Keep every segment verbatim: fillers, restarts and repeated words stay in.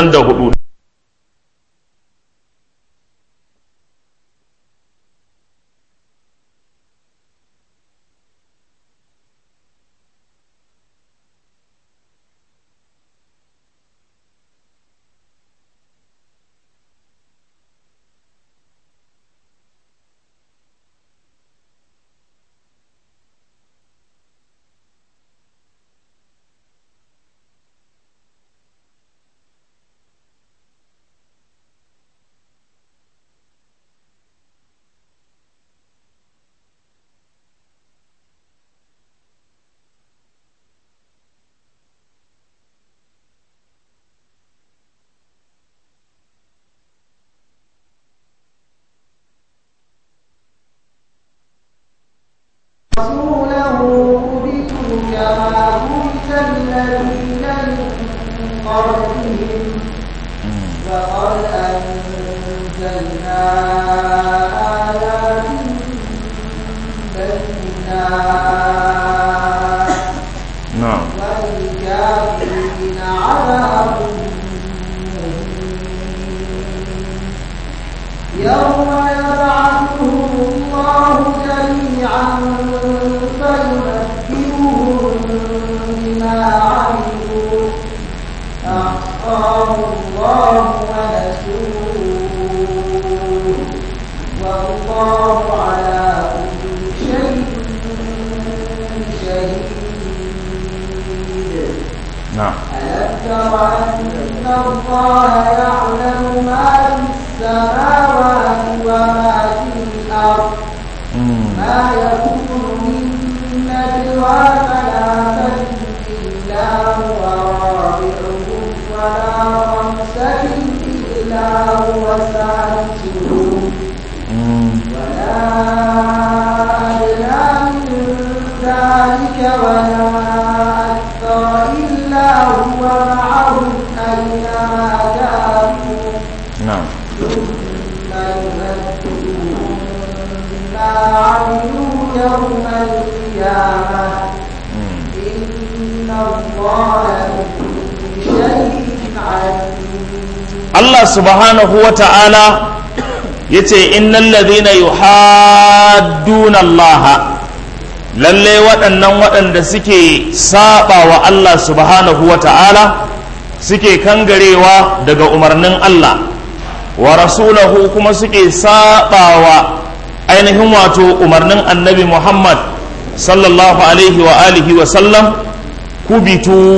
ashirin da hudu. Allah subhanahu wa ta'ala ya ce innal ladhina yuhadduna Allah, lalle waɗannan waɗanda suke saba wa Allah subhanahu wa ta'ala, suke kangarewa daga umarnin Allah wa rasulahu, kuma suke saba wa ainihin wato umarnin annabi Muhammad sallallahu alaihi wa alihi wa sallam, kubitu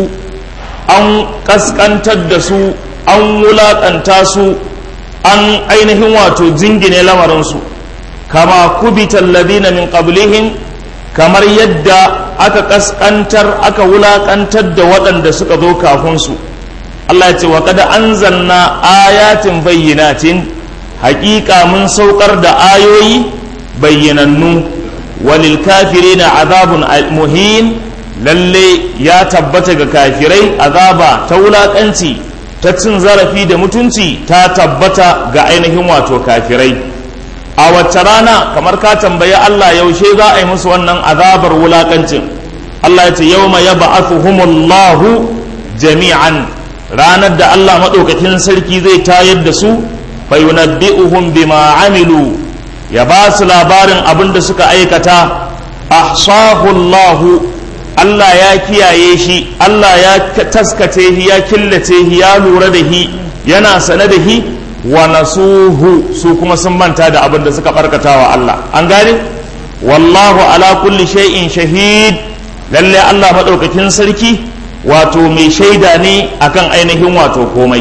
an kaskantar da su, an wulaƙanta su, an ainihin wato jingine lamarinsu, kama kubitan ladina min qablihim, kamar yadda aka kaskantar aka wulaƙantar da waɗanda suka zo kafinsu. Allah ya ce wa kada anzalna ayatin bayyinatin, haƙiƙa mun saukar da ayoyi bayyanannu, walil kafirina azabun muhin, lalle ya tabbata ga kafirai azaba ta wulaƙanci, ta cin zarafi da mutunci ta tabbata ga ainihin wato kafirai. A wacce rana, kamar ka tambayi Allah yaushe za a yi musu wannan azabar wulakancin, Allah ya ce yawma yab'athuhumullahu jami'an, ranar da Allah madaukakin sarki zai tayar da su, fa yunabbi'uhum bima amilu, ya ba su labarin abin da suka aikata. Ahsahu Allahu, Allah ya kiyaye shi, Allah ya taskace shi, ya killace shi, ya lura da shi, yana sane da shi, wa nasuhu, su kuma sun manta da abin da suka barkata wa Allah. An gane? Wallahu ala kulli shay'in shahid, lalle Allah madaukakin sarki wato mai shaida ne akan ainihin wato komai.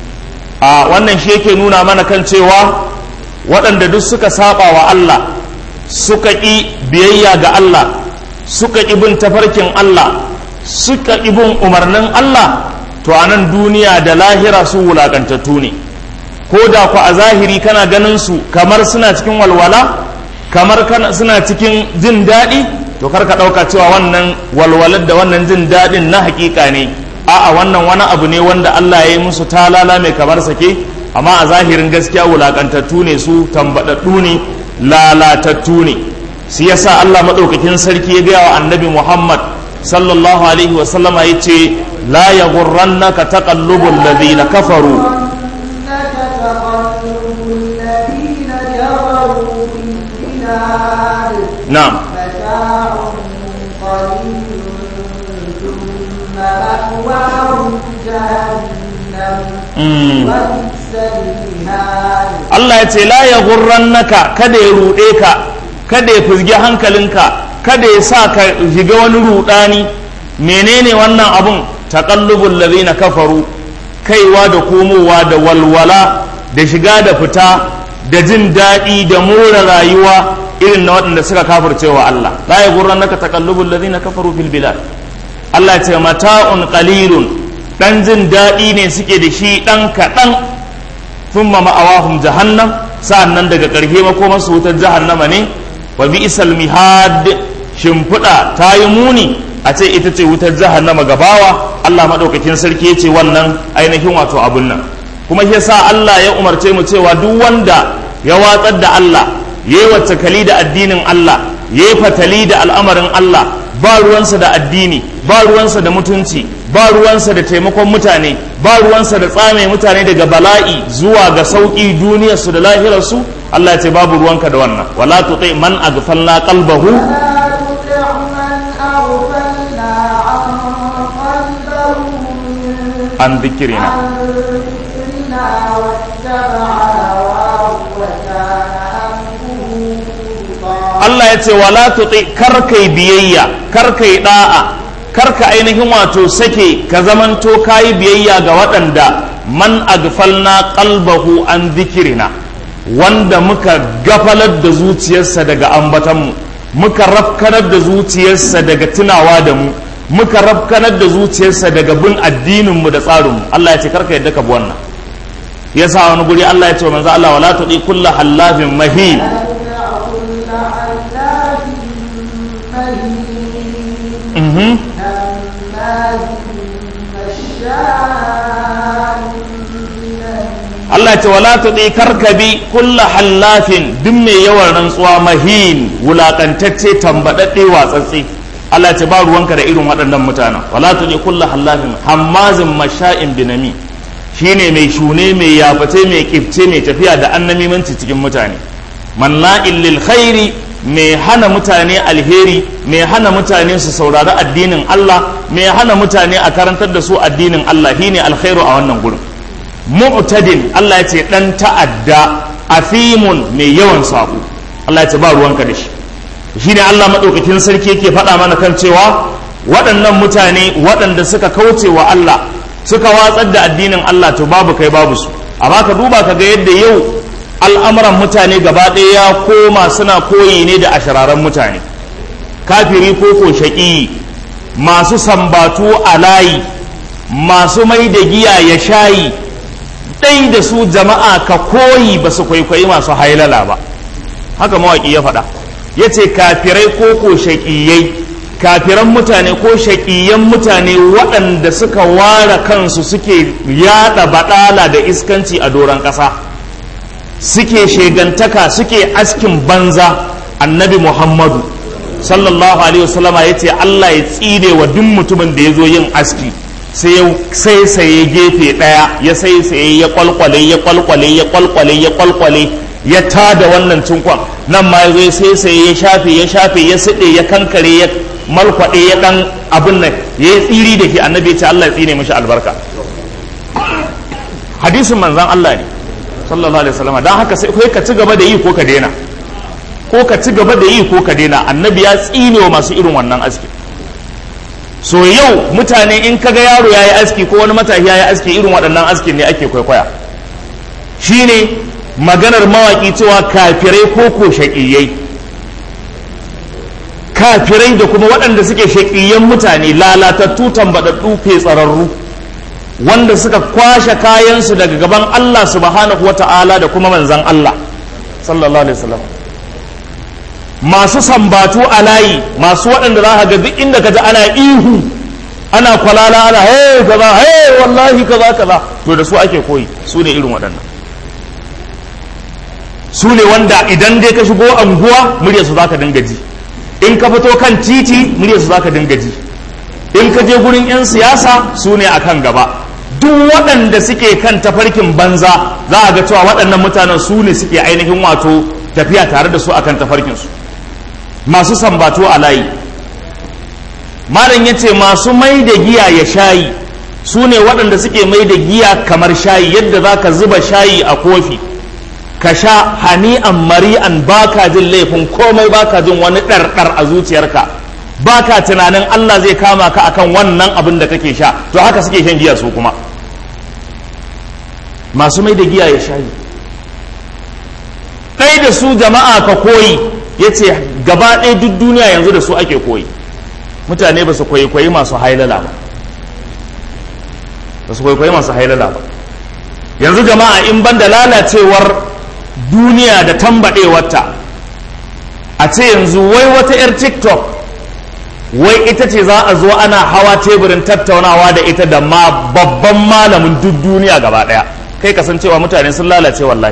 A wannan shi yake nuna mana kan cewa waɗanda duk suka saba wa Allah, suka ƙi biyayya ga Allah, suka ƙi bin tafarkin Allah, suka ƙi bin umarnin Allah, to a nan duniya da lahira su wulaƙantattu ne. Ko da ku a zahiri kana ganin su kamar suna cikin walwala, kamar suna cikin jin daɗi, to kar ka ɗauka cewa wannan walwalar da wannan jin daɗin na haƙiƙa ne. A'a, wannan wani abu ne wanda Allah ya yi musu talala mai kamar sake, amma a zahirin gaskiya wulaƙantattu ne su, tambaɗaɗɗu ne, lalatattu ne. Shi yasa Allah madaukakin sarki ya gaya wa annabi Muhammad sallallahu alaihi wasallama ya ce la yaghurrannaka taqallubul ladina kafaru na'am Allah ya ce la ya gurrannaka kada ya ruɗe ka kada ya fuzgi hankalinka kada ya sa ka shiga wani ruɗani menene wannan abun taqallubul ladina kafaru kaiwa da komowa da walwala da shiga da fita da jin daɗi da more rayuwa irin na waɗanda suka kafircewa Allah la ya gurrannaka taqallubul ladina kafaru fil bilad Allah ya ce mata'un qalilun dan jin daɗi ne suke da shi ɗan kaɗan sun ma ma'awahum jahannam sa'annan daga ƙarshe makomarsu wutar jahannama ne wa bi isal mihad shimfiɗa ta yi muni a ce ita ce wutar jahannama gabawa Allah maɗaukakin sarki ya ce wannan ainihin wato abun nan kuma shi yasa Allah ya umarce mu cewa duk wanda ya watsar da Allah ya yi wacce da addinin Allah ya yi fatali da al'amarin Allah ba ruwansa da addini ba ruwansa da mutunci ba ruwansa da taimakon mutane ba ruwansa da tsame mutane daga bala'i zuwa ga sauƙi duniyarsu da lahirarsu Allah ya ce babu ruwanka da wannan wala tuti man aghfalna qalbahu an dhikrina Allah ya ce wala tuti karkai biyayya karkai da'a karka ainihin wato sake ka zamanto kayi biyayya ga waɗanda man aghfalna qalbahu an dhikrina wanda muka gafalar da zuciyarsa daga ambatanmu muka rafkanar da zuciyarsa daga tunawa da mu muka rafkanar da zuciyarsa daga bin addininmu da tsarinmu Allah ya ce karka yadda ka bi wannan yasa wani guri Allah ya ce manzo Allah wala tuti kullu hallafin mahin mhm Allah ce wala tuɗi karkabi kulla hallafin duk mai yawan rantsuwa mahin wulakantacce tambaɗaɗɗe watsatse Allah ce ba ruwanka da irin waɗannan mutanen wala tuɗi kulla hallafin hammazin masha'in binami shine mai shune mai yaface mai kifce mai tafiya da annamimanci cikin mutane manna'il lil khairi mai hana mutane alheri mai hana mutane su saurari addinin Allah mai hana mutane a karantar da su addinin Allah shine alkhairu a wannan gurin mu'tadin Allah ya ce dan ta'adda afimun mai yawan sako Allah ya ce ba ruwanka da shi shine Allah madaukakin sarki yake faɗa mana kan cewa waɗannan mutane waɗanda suka kauce wa Allah suka watsar da addinin Allah to babu kai babu su amma ka duba ka ga yadda yau al'amuran mutane gaba ɗaya ya koma suna koyi ne da ashararan mutane kafiri ko ko shaƙi masu sambatu a layi masu mai da giya ya shayi ɗai da su jama'a ka koyi ba su kwaikwayi masu hailala ba haka mawaƙi ya faɗa ya ce kafirai ko ko shaƙiyai kafiran mutane ko shaƙiyan mutane waɗanda suka ware kansu suke yaɗa baɗala da iskanci a doron ƙasa suke shegantaka suke askin banza annabi muhammadu sallallahu alaihi wasallama ya ce Allah ya tsine wa duk mutumin da ya zo yin aski sai sai gefe ɗaya ya sai sai ya kwalkwale ya kwalkwale ya kwalkwale ya kwalkwale ya tada wannan cinkon nan ma ya zo sai sai ya shafe ya shafe ya siɗe ya kankare ya malkwaɗe ya ɗan abin nan ya yi tsiri da ke annabi ya ce Allah ya tsine mashi albarka hadisin manzan Allah ne sallallahu alaihi wasallam dan haka sai kai ka ci gaba da yi ko ka daina ko ka ci gaba da yi ko ka daina annabi ya tsine wa masu irin wannan aski so yau mutane in kaga yaro yayi aski ko wani matashi yayi aski irin waɗannan askin ne ake kwaikwaya shine maganar mawaki cewa kafirai ko ko shaƙiyai kafirai da kuma waɗanda suke shaƙiyan mutane lalatattu tambaɗaɗɗu fetsararru wanda suka kwashe kayansu daga gaban Allah subhanahu wa ta'ala da kuma manzan Allah sallallahu alaihi wasallam masu sambatu a layi masu waɗanda za ka ga duk inda ka ji ana ihu ana kwalala ana hey kaza hey wallahi kaza kaza to da su ake koyi su ne irin waɗannan su ne wanda idan dai ka shigo anguwa muryarsu za ka dinga ji in ka fito kan titi muryarsu za ka dinga ji in ka je gurin 'yan siyasa su ne akan gaba, duk waɗanda suke kan tafarkin banza za a ga cewa waɗannan mutanen su ne suke ainihin wato tafiya tare da su akan tafarkinsu, masu sambato a layi. malam ya ce masu mai da giya ya shayi su ne waɗanda suke mai da giya kamar shayi, yadda za ka zuba shayi a kofi ka sha hani'an mari'an, baka jin laifin komai, baka jin wani ɗarɗar a zuciyarka, baka tunanin Allah zai kama ka akan wannan abin da kake sha. To haka suke shan giya su kuma masu mai da giya ya shayi. ɗai da su jama'a ka koyi, ya ce gaba ɗaya duk duniya yanzu da su ake koyi. Mutane ba su koyi koyi masu hailala ba, ba su koyi koyi masu hailala ba. Yanzu jama'a in ban da lalacewar duniya da tambaɗewarta, a ce yanzu wai wata 'yar TikTok wai ita ce za a zo ana hawa teburin tattaunawa da ita da ma babban malamin duk duniya gaba ɗaya. Kai kasancewa mutane sun lalace wallahi.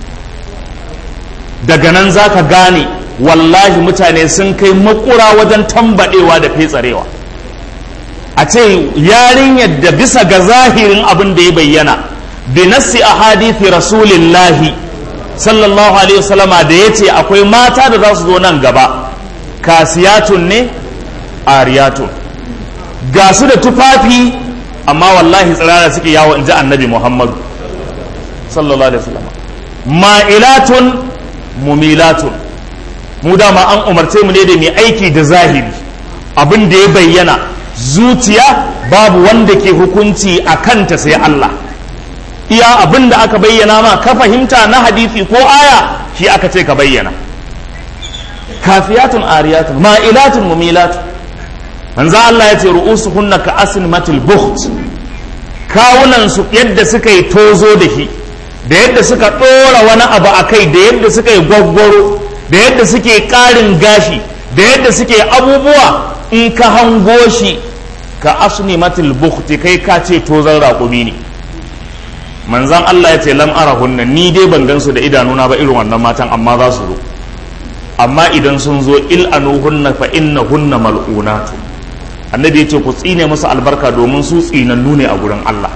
Daga nan za ka gane wallahi mutane sun kai makura wajen tambaɗewa da fetsarewa. A ce yarinyar da bisa ga zahirin abin da ya bayyana bi nassi ahadithi rasulillahi sallallahu alaihi wasallama da ya ce akwai mata da za su zo nan gaba, kasiyatun ne ariyatun, ga su da tufafi amma wallahi tsirara suke yawo, in ji annabi Muhammadu sallallahu alaihi wasallama. Ma'ilatun mumilatun, mu dama an umarce mu ne da mai aiki da zahiri, abin da ya bayyana. Zuciya babu wanda ke hukunci a kanta sai Allah. Iya abin da aka bayyana ma ka fahimta na hadisi ko aya shi aka ce ka bayyana. Kafiyatun ariyatun ma'ilatun mumilatun, manzo Allah ya ce ru'usuhunna ka asnimatil bukht, kawunan su yadda suka yi tozo da shi, da yadda suka ɗora wani abu a kai, da yadda suka yi gwaggwaro, da yadda suke ƙarin gashi, da yadda suke abubuwa, in ka hango shi ka asnimatil bukhti, kai ka ce tozon raƙumi ne. Manzan Allah ya ce lam arahunna, ni dai ban gansu da idanuna ba irin wannan matan, amma za su zo. Amma idan sun zo il'anuhunna fa innahunna mal'unatu, annabi ya ce ku tsine musu albarka domin su tsinannu ne a gurin Allah.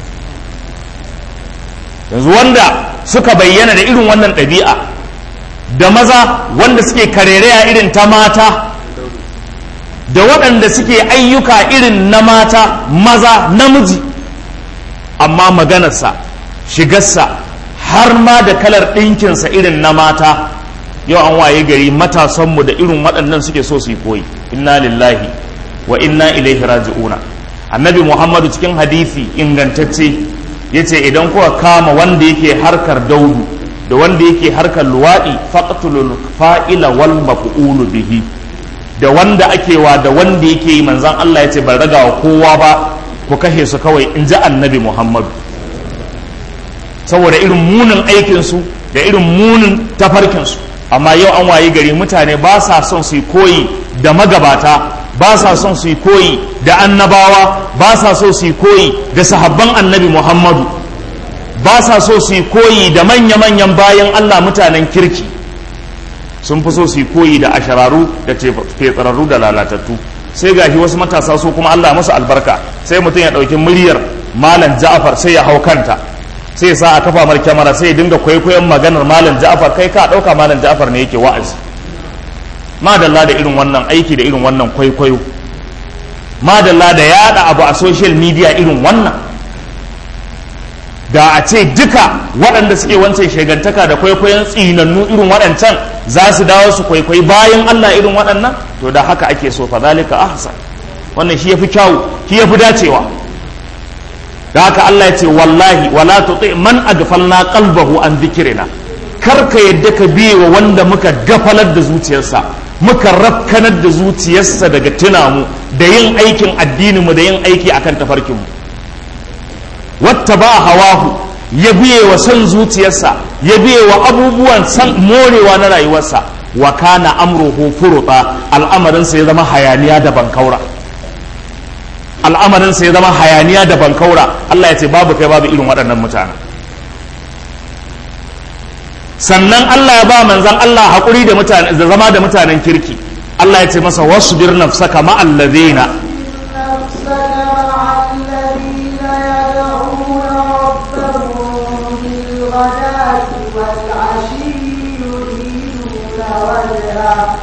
Yanzu wanda suka bayyana da irin wannan ɗabi'a, da maza wanda suke karereya irin ta mata, da waɗanda suke ayyuka irin na mata, maza namiji, amma maganarsa, shigarsa, har ma da kalar ɗinkinsa irin na mata. Yau an waye gari matasanmu da irin waɗannan suke so su yi koyi. Inna lillahi wa inna ilaihi raji'una. Annabi Muhammadu cikin hadisi ingantacce ya ce idan kuka kama wanda yake harkar daudu da wanda yake harkar luwaɗi, faqtulul fa'ila wal maf'ulu bihi, da wanda ake wa da wanda yake yi, manzan Allah ya ce ban raga wa kowa ba, ku kashe su kawai, in ji annabi Muhammadu. Saboda irin munin aikinsu da irin munin tafarkinsu. Amma yau an wayi gari mutane ba sa son su yi koyi da magabata, ba sa son su yi koyi da annabawa, ba sa so su yi koyi da sahabban annabi Muhammadu, ba sa so su yi koyi da manya-manyan bayan Allah mutanen kirki. Sun fi so su yi koyi da ashararu da fetsararru da lalatattu. Sai gashi wasu matasa su kuma Allah musu albarka, sai mutum ya ɗauki muryar Malam Ja'far sai ya hau kanta, sai sa a kafa mar kyamara, sai ya dinga kwaikwayon maganar Malam Ja'far, kai ka ɗauka Malam Ja'far ne yake wa'azi. Madalla da irin wannan aiki da irin wannan kwaikwayo, madalla da yaɗa abu a social media irin wannan. Da a ce duka waɗanda suke wancan shegantaka da kwaikwayon tsinannu irin waɗancan za su dawo su kwaikwayi bayan Allah irin waɗannan, to da haka ake so, fa zalika ahsan, wannan shi yafi kyawu, shi yafi dacewa. Da haka Allah ya ce wallahi wala tuti man aghfalna qalbahu an dhikrina, kar ka yadda ka biye wa wanda muka gafalar da zuciyarsa, muka rafkanar da zuciyarsa daga tunamu da yin aikin addinin mu da yin aiki akan tafarkin mu. Wata ba hawahu, ya biye wa son zuciyarsa, ya biye wa abubuwan san morewa na rayuwarsa, wa kana amruhu furuta, al'amarinsa ya zama hayaniya da bankaura, al'amarinsa ya zama hayaniya da bankaura. Allah ya ce babu kai babu irin waɗannan mutanen. Sannan Allah ya ba manzan Allah haƙuri da mutane da zama da mutanen kirki. Allah ya ce masa wasbir nafsaka ma'al ladina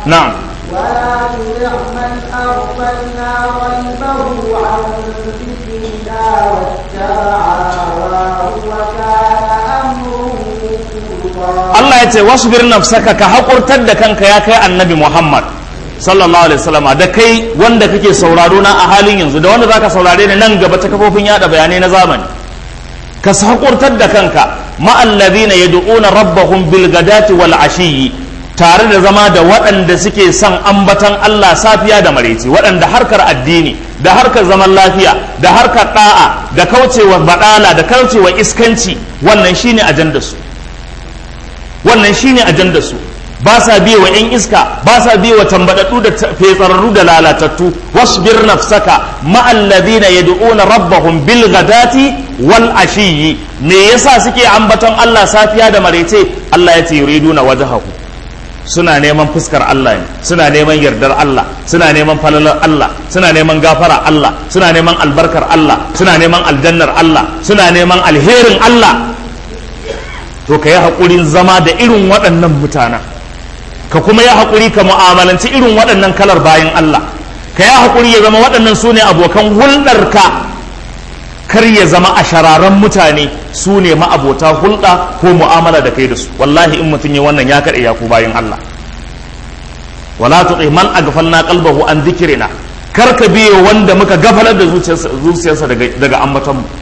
na'am ولا تطع من أغفلنا قلبه عن ذكرنا واتبع هواه وكان أمره فرطا. Allah ya ce wasbir nafsaka ka haƙurtar da kanka ya kai annabi Muhammad sallallahu alaihi wasallam da kai wanda kake sauraro na a halin yanzu da wanda zaka saurare ni nan gaba ta kafofin yada bayanai na zamani, ka haƙurtar da kanka ma'al ladina yad'una rabbahum bil ghadati wal ashiyyi, tare da zama da waɗanda suke son ambatan Allah safiya da maraice, waɗanda harkar addini da harkar zaman lafiya da harkar ɗa'a da kaucewa baɗala da kaucewa iskanci, wannan shine ajandarsu, wannan shine ajandarsu. Ba sa biye wa 'yan iska, ba sa biye wa tambaɗaɗɗu da fetsararru da lalatattu. wasbir nafsaka ma'al ladina yad'una rabbahum bil ghadati wal ashiyyi. Me yasa suke ambaton Allah safiya da maraice? Allah ya ce yuriduna wajhahu, suna neman fuskar Allah ne, suna neman yardar Allah, suna neman falalar Allah, suna neman gafara Allah, suna neman albarkar Allah, suna neman aljannar Allah, suna neman alherin Allah. To ka yi haƙurin zama da irin waɗannan mutanen, ka kuma yi haƙuri ka mu'amalanci irin waɗannan kalar bayan Allah, ka yi haƙuri ya zama waɗannan su ne abokan hulɗarka, kar ya zama a shararan mutane su ne ma'abota hulɗa ko mu'amala da kai da su. Wallahi in mutum ya wannan ya kaɗe ya ku bayan Allah. wala tuti man aghfalna qalbahu an dhikrina, kar ka biye wanda muka gafalar da zuciyarsa zuciyarsa daga daga ambaton mu.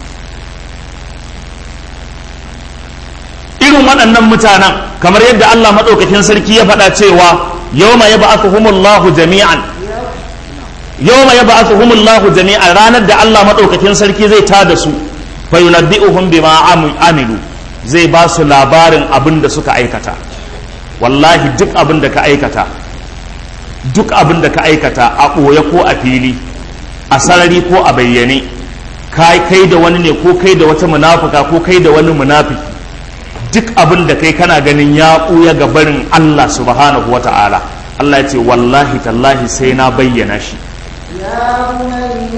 Irin waɗannan mutanen kamar yadda Allah madaukakin sarki ya faɗa cewa yawma yab'athuhumullahu jami'an yawma yab'athuhumullahu jami'an, ranar da Allah madaukakin sarki zai tada su, fa yunabbi'uhum bima amilu, zai ba su labarin abin da suka aikata. Wallahi duk abin da ka aikata duk abin da ka aikata a ɓoye ko a fili, a sarari ko a bayyane, kai kai da wani ne ko kai da wata munafuka ko kai da wani munafiki, duk abin da kai kana ganin ya ɓuya ga barin Allah subhanahu wa ta'ala, Allah ya ce wallahi tallahi sai na bayyana shi. يا بني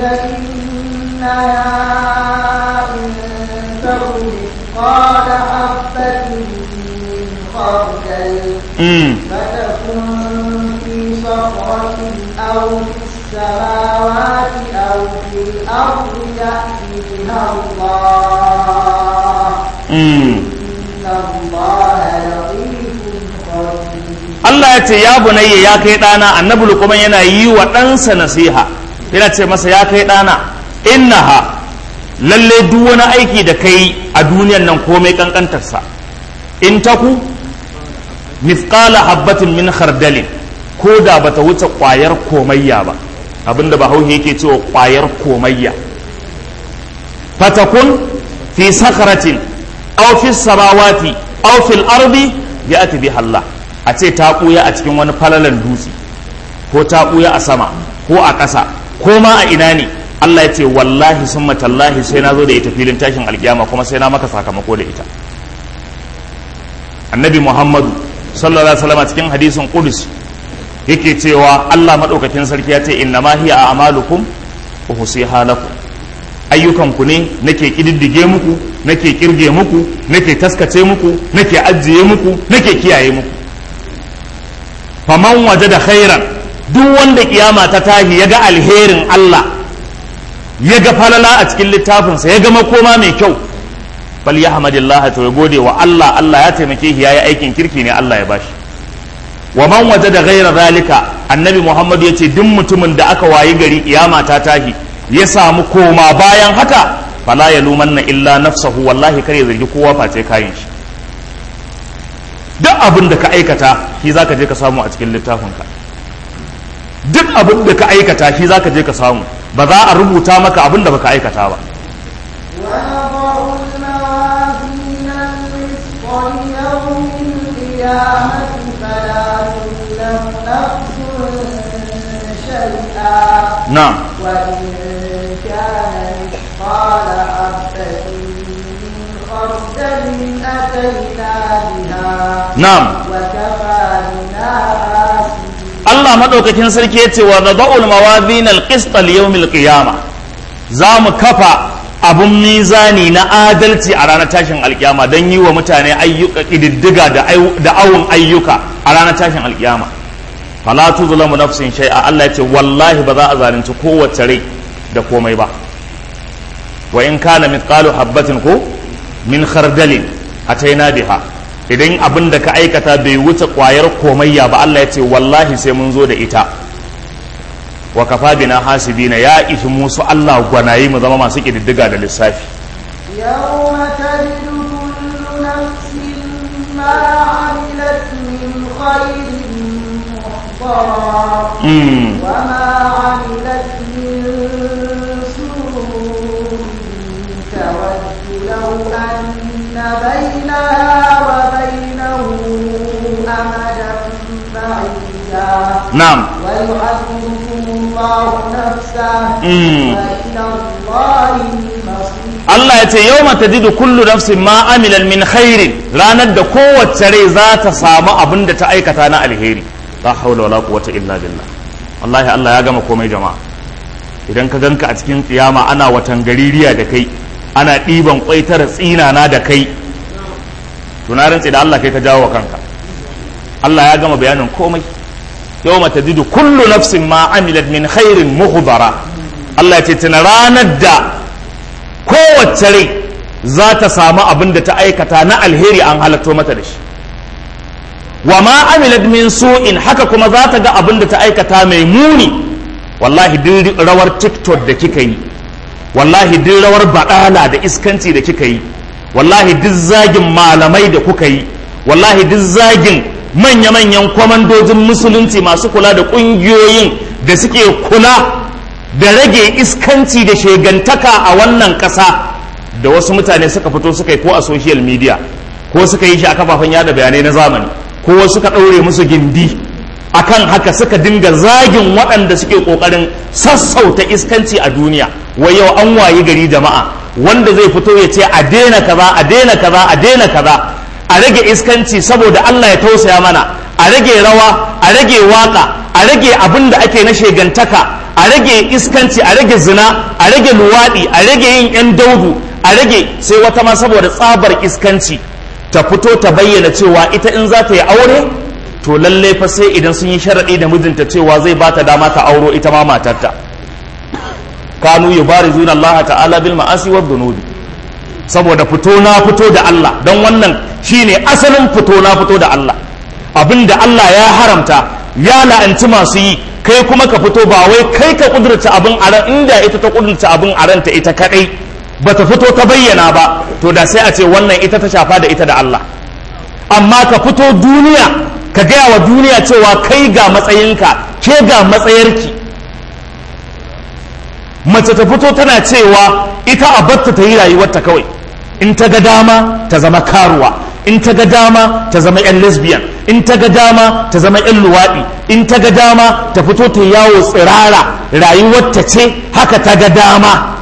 إنها إن تك مثقال حبة من خردل فتكن في صخرة أو في السماوات أو في الأرض يأت بها الله إن الله لطيف خبير. Allah ya ce ya bunayya ya kai ɗana, annabi Luqman yana yi wa ɗansa nasiha, yana ce masa ya kai ɗana, innaha lalle duk wani aiki da kai a duniyan nan komai kankantarsa, in taku mithqala habbatin min khardalin, ko da bata wuce ƙwayar komayya ba, abinda Bahaushe yake cewa ƙwayar komayya, fatakun fi sakhratin aw fi samawati aw fil ardi ya'ti biha Allah, a ce ta ɓuya a cikin wani falalan dutse ko ta ɓuya a sama ko a ƙasa ko ma a ina ne, Allah ya ce wallahi summa tallahi sai na zo da ita filin tashin alkiyama kuma sai na maka sakamako da ita. Annabi Muhammadu sallallahu alaihi wasallam cikin hadisin qudus yake cewa Allah madaukakin sarki ya ce inna ma hiya a'malukum uhsiha lakum, ayyukanku ne nake kididdige muku, nake kirge muku, nake taskace muku, nake ajiye muku, nake kiyaye muku. faman waje da khairan, duk wanda kiyama ta tahi ya ga alherin Allah, ya ga falala a cikin littafinsa, ya ga makoma mai kyau, bal ya hamadillah, to ya gode wa Allah, Allah ya taimake shi yayi aikin kirki ne Allah ya bashi. wa man waje da ghaira zalika, annabi Muhammad ya ce duk mutumin da aka wayi gari kiyama ta tahi ya samu koma bayan haka, fala yalumanna illa nafsahu, wallahi kare zargi kowa face kayan shi. Duk abin da ka aikata shi za ka je ka samu a cikin littafinka, duk abin da ka aikata shi za ka je ka samu, ba za a rubuta maka abin da baka aikata ba. na'am na'am Allah madaukakin sarki yace wa nada'ul mawazin al-qist li-yawm al-qiyamah, za mu kafa abun mizani na adalci a ranar tashin alkiyama don yi wa mutane ayyuka kididdiga da da awun ayyuka a ranar tashin alkiyama. fala tuzlamu nafsin shay'a Allah ya ce wallahi ba za a zalunci kowace rai da komai ba wa in kana mithqalu habatin ko min khardalin ataina biha idan abin da ka aikata bai wuce kwayar komayya ba Allah ya ce wallahi sai mun zo da ita wa kafa bina hasibina ya ishi musu Allah gwanayi mu zama masu kididdiga da lissafi yawma tajidu kullu nafsin ma 'amilat min khairin muhdara wa ma 'amilat min su'in tawaddu law anna bainaha wa bainahu amadan ba'ida na'am Allah ya ce yau mata jidu kullu nafsin ma amilan min khairin ranar da kowace rai za ta samu abin da ta aikata na alheri la haula wala quwwata illa billah wallahi Allah ya gama komai jama'a idan ka ganka a cikin kiyama ana watan gaririya da kai ana ɗiban kwaitar tsinana da kai tunarin da Allah kai ka jawo wa kanka Allah ya gama bayanin komai yau mata jidu kullu nafsin ma amilat min khairin muhdara Allah ya ce tuna ranar da kowace rai za ta samu abin da ta aikata na alheri an halatto mata da shi wa ma amilat min su'in haka kuma za ta ga abin da ta aikata mai muni wallahi duk rawar tiktok da kika yi wallahi duk rawar badala da iskanci da kika yi wallahi duk zagin malamai da kuka yi wallahi duk zagin manya-manyan kwamandojin musulunci masu kula da ƙungiyoyin da suke kula da rage iskanci da shegantaka a wannan ƙasa da wasu mutane suka fito suka yi ko a social media ko suka yi shi a kafafen yada bayanai na zamani ko wasu suka ɗaure musu gindi akan haka suka dinga zagin waɗanda suke ƙoƙarin sassauta iskanci a duniya wai yau an wayi gari jama'a wanda zai fito ya ce a daina kaza a daina kaza a daina kaza a rage iskanci saboda Allah ya tausaya mana a rage rawa a rage waka a rage abin da ake na shegantaka a rage iskanci a rage zina a rage luwaɗi a rage yin yan daudu a rage sai wata ma saboda tsabar iskanci ta fito ta bayyana cewa ita in za ta yi aure to lallai fa sai idan sun yi sharaɗi da mijinta cewa zai ba ta dama ta auro ita ma matarta kanu yubarizuna Allah ta'ala bil ma'asi wad dhunubi saboda fito na fito da Allah don wannan shine asalin fito na fito da Allah abinda Allah ya haramta ya la'anci masu yi kai kuma ka fito ba wai kai ka kudurta abin a ran inda ita ta kudurta abin a ranta ita kadai bata fito ta bayyana ba to da sai a ce wannan ita ta shafa da ita da Allah amma ka fito duniya ka gaya wa duniya cewa kai ga matsayinka ke ga matsayarki mace ta fito tana cewa ita a batta ta yi rayuwarta kawai in ta ga dama ta zama karuwa in ta ga dama ta zama yan lesbian in ta ga dama ta zama yan luwaɗi in ta ga dama ta fito ta yawo tsirara rayuwarta ce haka ta ga dama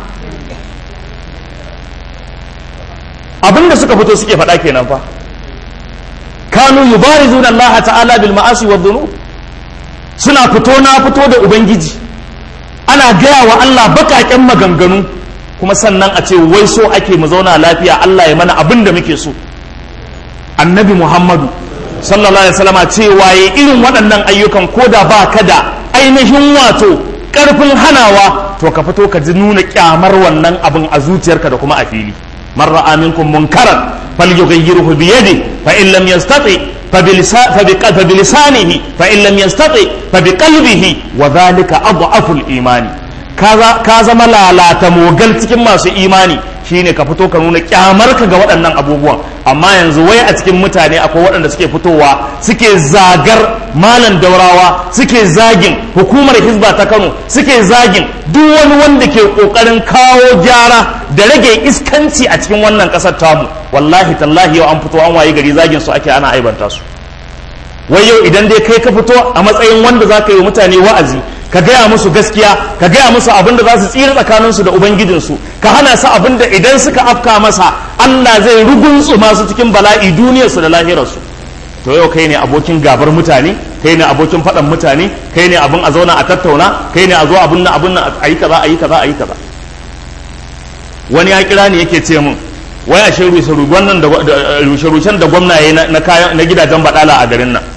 abinda suka fito suke faɗa kenan fa kanu yubarizuna Allah ta'ala bil ma'asi wa dhunub suna fito na fito da ubangiji ana gaya wa Allah bakaken maganganu kuma sannan a ce wai so ake mu zauna lafiya Allah ya mana abin da muke so annabi Muhammadu sallallahu alaihi wasallama cewa ya irin waɗannan ayyukan ko da ba ka da ainihin wato ƙarfin hanawa to ka fito ka ji nuna kyamar wannan abin a zuciyarka da kuma a fili man ra'a minkum munkaran falyughayyirhu bi yadihi fa in lam yastati فبلسانه فإن لم يستطع فبقلبه وذلك أضعف الإيمان ka zama lalata mogal cikin masu imani shine ka fito ka nuna kyamarka ga waɗannan abubuwan amma yanzu wai a cikin mutane akwai waɗanda suke fitowa suke zagar malam daurawa suke zagin hukumar hizba ta Kano suke zagin duk wani wanda ke kokarin kawo gyara da rage iskanci a cikin wannan ƙasar tamu wallahi tallahi yau an fito an waye gari zagin su ake ana aibanta su wai yau idan dai kai ka fito a matsayin wanda za ka yi mutane wa'azi ka gaya musu gaskiya ka gaya musu abin da za su tsira tsakaninsu da ubangijinsu ka hana su abin da idan suka afka masa Allah zai rugunsu masu cikin bala'i duniyarsu da lahirarsu to yau kai ne abokin gabar mutane kai ne abokin faɗan mutane kai ne abin a zauna a tattauna kai ne a zo abin na abin na a yi kaza a yi kaza a yi kaza wani ya kira ni yake ce min wai a shiru shiru wannan da rushe-rushen da gwamna ya na gidajen badala a garin nan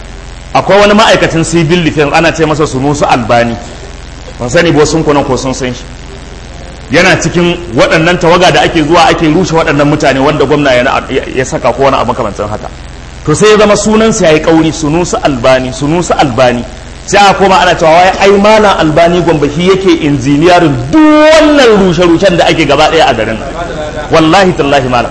akwai wani ma'aikacin civil defense ana ce masa Sunusu Albani, ban sani ba sun kuna ko sun san shi, yana cikin waɗannan tawaga da ake zuwa ake rushe waɗannan mutane wanda gwamna ya saka ko wani abu makamancin haka. To sai ya zama sunansa ya yi ƙauri, Sunusu Albani, Sunusu Albani, sai aka koma ana cewa wai ai malam Albani Gombe shi yake injiniyarin duk wannan rushe-rushen da ake gaba ɗaya a garin. Wallahi tallahi malam.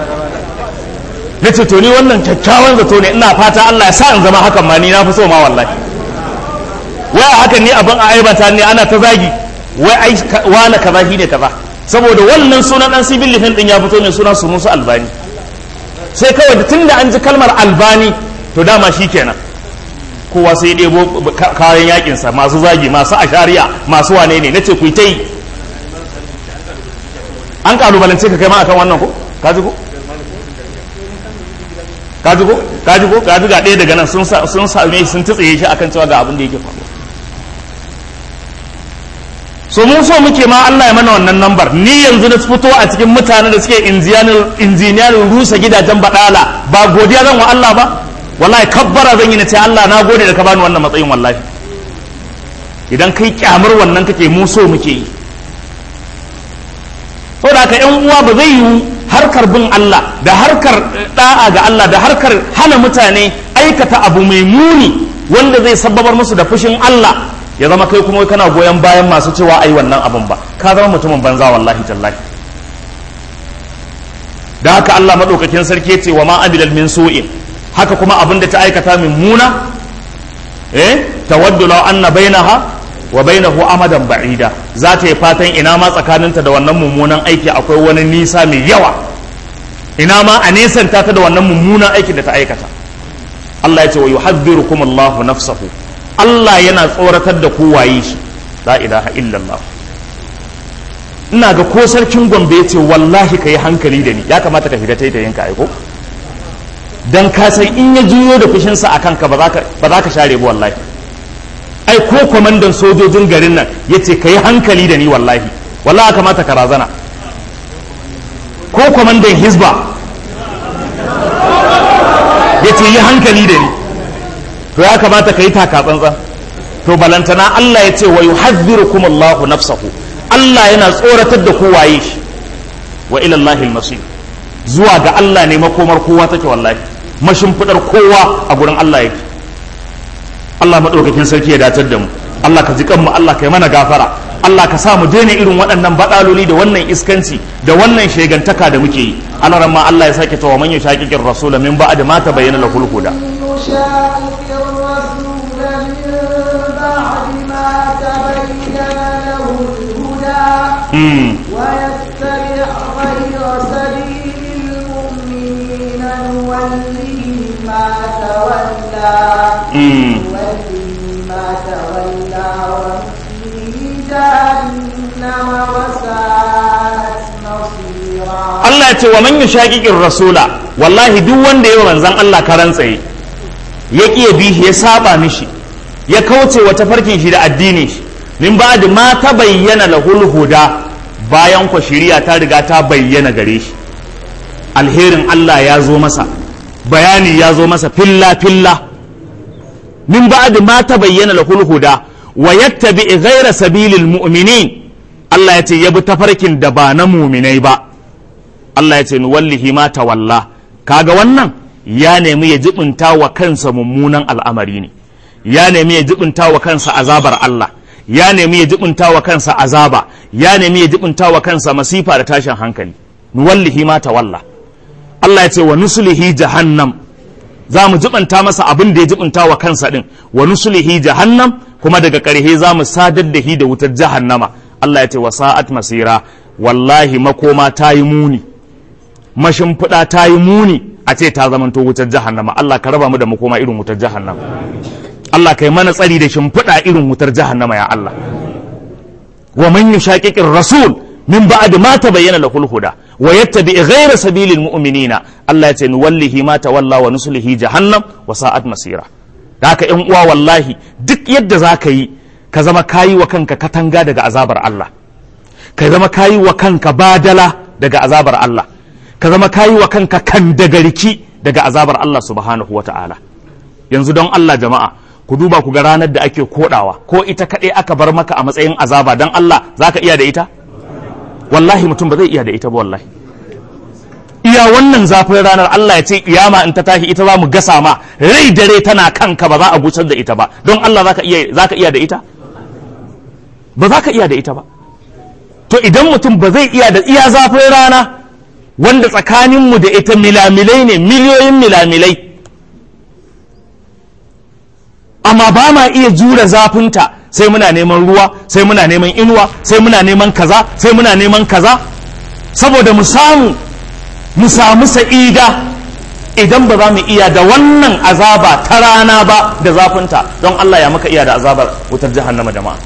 Na ce to ni wannan kyakkyawan zato ne, ina fata Allah ya sa in zama hakan ma ni na fi so ma wallahi. Wai hakan ni abin a aibata ne ana ta zagi, wai ai wani kaza shi ne kaza. Saboda wannan sunan ɗan civil defense ɗin ya fito ne sunan Sunusu Albani. Sai kawai da tun da an ji kalmar Albani to dama shi kenan. Kowa sai ɗebo kayan yakinsa, masu zagi, masu ashariya, masu wane ne, na ce ku yi ta yi. An kalubalance ka kai ma akan wannan ko? Ka ji ko? Ka ji ko? Ka ji ko? Ka ji ga ɗaya daga nan sun sun same sun tsaye shi akan cewa ga abin da yake faruwa. So mun so muke ma Allah ya mana wannan nambar. Ni yanzu na fito a cikin mutanen da suke injiniyarin rusa gidajen badala, ba godiya zan wa Allah ba? Wallahi kabbara zan yi na ce Allah na gode da ka bani wannan matsayin wallahi. Idan kai kyamar wannan kake mu so muke yi. Saboda haka ƴan uwa ba zai yi harkar bin Allah da harkar da'a ga Allah da harkar hana mutane aikata abu mai muni wanda zai sababar musu da fushin Allah ya zama kai kuma kana goyon bayan masu cewa ai wannan abun ba. Ka zama mutumin banza wallahi tallahi. Da haka Allah madaukakin sarki ya ce wa ma abilal min su'in, haka kuma abin da ta aikata mummuna eh tawaddu law anna bainaha wa bainahu amadan ba'ida, za ta yi fatan ina ma tsakaninta da wannan mummunan aiki akwai wani nisa mai yawa, ina ma a nesanta ta da wannan mummunan aikin da ta aikata. Allah ya ce wa yuhadhdhirukum Allahu nafsahu, Allah yana tsoratar da ku waye shi. La ilaha illallah. Ina ga ko sarkin Gombe ya ce wallahi kai hankali da ni, ya kamata ka fita taitayinka aiko, dan ka san in ya juyo da fushinsa a kanka ba za ka share ba wallahi. Ai ko kwamandan sojojin garin nan ya ce ka yi hankali da ni wallahi, wallahi kamata ka razana. Ko kwamandan Hizba ya ce yi hankali da ni, to ya kamata ka yi taka tsantsan. To balantana Allah ya ce wa yuhadhdhirukum Allahu nafsahu, Allah yana tsoratar da ku waye shi. Wa ila Allahi al-masir, zuwa ga Allah ne makomar kowa take wallahi, mashimfidar kowa a gurin Allah yake. Allah madaukakin sarki ya datar da mu, Allah ka ji kanmu, Allah ka yi mana gafara, Allah ka sa mu daina irin waɗannan baɗaloli da wannan iskanci da wannan shegantaka da muke yi. Allah ramma Allah ya sake tawa man yushaqiqir rasul min ba'd ma tabayyana lahul huda. Allah ya ce wa man yushaqiqir rasula, wallahi duk wanda yayi manzon Allah karan tsaye ya kiye bihi ya saba mishi ya kauce wa tafarkin shi da addinin shi min ba'd ma tabayyana lahul huda, bayan ku shiriya ta riga ta bayyana gare shi, alherin Allah ya zo masa, bayani ya zo masa filla filla. min ba'd ma tabayyana lahul huda wa yattabi ghayra sabilil mu'minin, Allah ya ce ya bi tafarkin da ba na muminai ba. Allah ya ce nuwallihi ma tawalla, kaga wannan ya nemi ya jibinta wa kansa mummunan al'amari ne, ya nemi ya jibinta wa kansa azabar Allah, ya nemi ya jibinta wa kansa azaba, ya nemi ya jibinta wa kansa masifa da tashin hankali. Nuwallihi ma tawalla. Allah ya ce wa nusulihi jahannam, za mu jibinta masa abin da ya jibinta wa kansa din, wa nusulihi jahannam, kuma daga ƙarshe za mu sadar da shi da wutar jahannama. Allah ya ce wa sa'at masira, wallahi makoma ta yi muni, mashimfiɗa ta yi muni a ce ta zamanto wutar jahannama. Allah ka raba mu da makoma irin wutar jahannama. Allah kai mana tsari da shimfiɗa irin wutar jahannama ya Allah. Wa man yushaqiqir rasul min ba'd ma tabayyana lahul huda wa yattabi ghayra sabilil mu'minina, Allah ya ce nuwallihi ma tawalla wa nuslihi jahannam wa sa'at masira. Da haka ƴan uwa wallahi duk yadda zaka yi ka zama kayi wa kanka katanga daga azabar Allah, ka zama kayi wa kanka badala daga azabar Allah, ka zama kayi wa kanka kandagarki daga azabar Allah subhanahu wa ta'ala. yanzu don Allah jama'a ku duba ku ga ranar da ake kodawa ko ita kaɗai aka bar maka a matsayin azaba don Allah za ka iya da ita wallahi mutum ba zai iya da ita ba wallahi iya wannan zafin ranar Allah ya ce kiyama in ta tashi ita za mu gasa ma rai dare tana kanka ba za a gusar da ita ba don Allah za ka iya za ka iya da ita ba za ka iya da ita ba to idan mutum ba zai iya da iya zafin rana wanda tsakaninmu da ita milamilai ne miliyoyin milamilai amma ba ma iya jure zafinta sai muna neman ruwa sai muna neman inuwa sai muna neman kaza sai muna neman kaza saboda mu samu mu samu sa'ida idan ba za mu iya da wannan azaba ta rana ba da zafinta don Allah ya maka iya da azabar wutar jahannama jama'a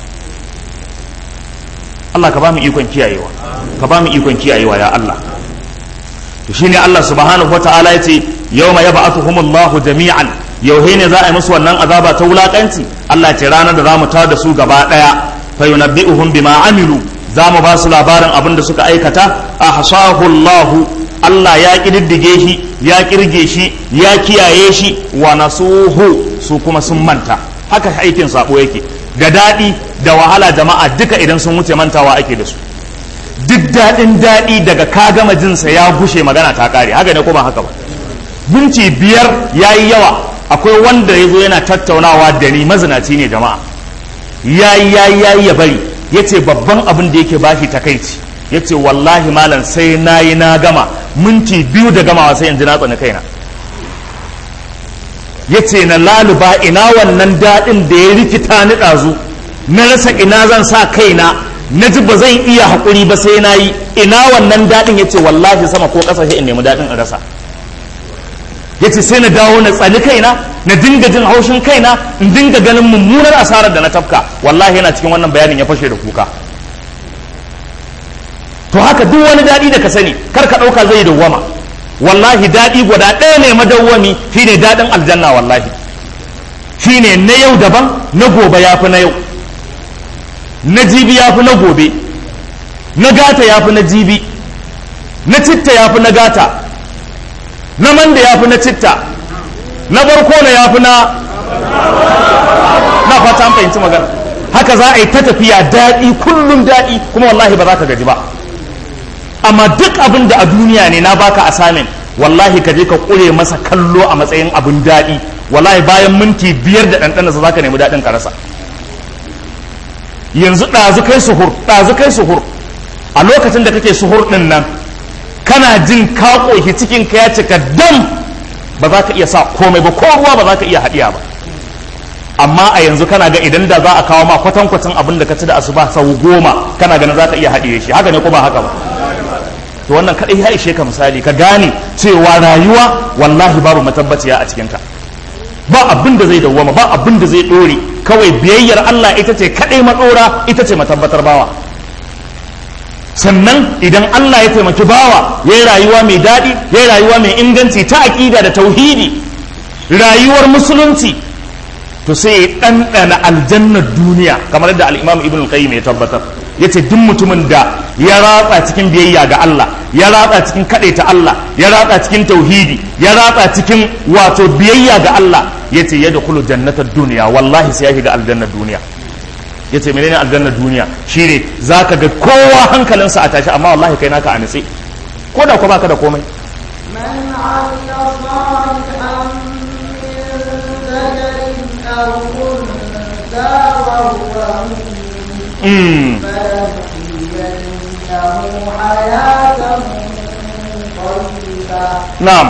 Allah ka ba mu ikon kiyayewa ka ba mu ikon kiyayewa ya Allah to shine Allah subhanahu wataala yace yawma yab'athuhumullahu jami'an yauhe ne za a yi musu wannan azaba ta wulakanci Allah ce ranar da za mu tada su gaba daya fa yunabbi'uhum bima amilu za mu ba su labarin abin da suka aikata ahsahu Allah Allah ya kididdige shi ya kirge shi ya kiyaye shi wa nasuhu su kuma sun manta haka aikin sabo yake da dadi da wahala jama'a duka idan sun wuce mantawa ake da su duk dadin dadi daga ka gama jinsa ya gushe magana ta kare haka ne ko ba haka ba binci biyar yayi yawa akwai wanda ya zo yana tattaunawa da ni mazinaci ne jama'a yayi yayi yayi ya bari yace babban abin da yake bashi takaici yace wallahi malam sai nayi na gama minti biyu da gamawa sai yanzu na tsani kaina yace na laluba ina wannan dadin da ya rikita ni dazu na rasa ina zan sa kaina na ji ba zan iya hakuri ba sai nayi ina wannan dadin yace wallahi sama ko kasa sai in nemi dadin in rasa yace sai na dawo na tsani kaina na dinga jin haushin kaina in dinga ganin mummunar asarar da na tafka wallahi yana cikin wannan bayanin ya fashe da kuka to haka duk wani dadi da ka sani kar ka dauka zai dawwama wallahi dadi guda ɗaya ne madawwami shine dadin aljanna wallahi shine na yau daban na gobe yafi na yau na jibi yafi na gobe na gata yafi na jibi na citta yafi na gata na man da ya fi na citta na barko na ya fi na na fata an fahimci magana haka za a yi ta tafiya daɗi kullum daɗi kuma wallahi ba za ka gaji ba amma duk abin da a duniya ne na baka assignment wallahi ka je ka ƙure masa kallo a matsayin abin daɗi wallahi bayan minti biyar da ɗanɗanarsa za ka nemi daɗin ka rasa yanzu ɗazu kai suhur ɗazu kai suhur a lokacin da kake suhur ɗin nan kana jin ka ƙoshi cikin ka ya cika dam ba za ka iya sa komai ba ko ruwa ba za ka iya haɗiya ba amma a yanzu kana ga idan da za a kawo ma kwatankwacin abin da ka ci da asuba sau goma kana ganin za ka iya haɗiye shi haka ne ko ba haka ba to wannan kaɗai ya ishe ka misali ka gane cewa rayuwa wallahi babu matabbaciya a cikinta ba abin da zai dawwama ba abin da zai ɗore kawai biyayyar Allah ita ce kaɗai maɗora ita ce matabbatar bawa sannan idan Allah ya taimaki bawa ya yi rayuwa mai daɗi ya yi rayuwa mai inganci ta aƙida da tauhidi rayuwar musulunci to sai ya ɗanɗana aljannar duniya kamar yadda al'imam ibn al-qayyim ya tabbatar ya ce duk mutumin da ya ratsa cikin biyayya ga Allah ya ratsa cikin kaɗaita Allah ya ratsa cikin tauhidi ya ratsa cikin wato biyayya ga Allah ya ce ya dukulu jannatar duniya wallahi sai ya shiga aljannar duniya ya ce menene aljannar duniya shine za ka ga kowa hankalinsa a tashi amma wallahi kai naka a nitse ko da ko baka da komai na'am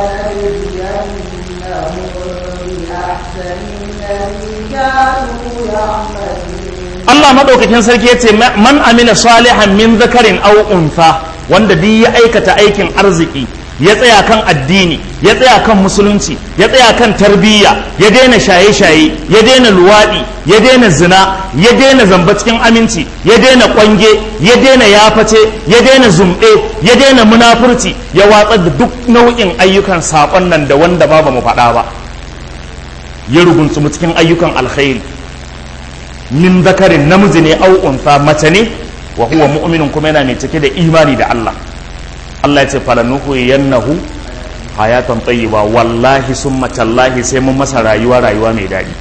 Allah maɗaukakin sarki ya ce man amina salihan min zakarin aw unfa wanda duk ya aikata aikin arziki ya tsaya kan addini ya tsaya kan musulunci ya tsaya kan tarbiyya ya daina shaye-shaye ya daina luwaɗi ya daina zina ya daina zamba cikin aminci ya daina kwange ya daina yaface ya daina zumɗe ya daina munafurci ya watsar da duk nau'in ayyukan saƙon nan da wanda ba ba mu faɗa ba ya rugunsu cikin ayyukan alkhairi min zakarin namiji ne au unsa mace ne wa huwa mu'minun kuma yana mai cike da imani da Allah Allah ya ce falanuhu yannahu hayatan tayyiba wallahi summa tallahi sai mun masa rayuwa rayuwa mai daɗi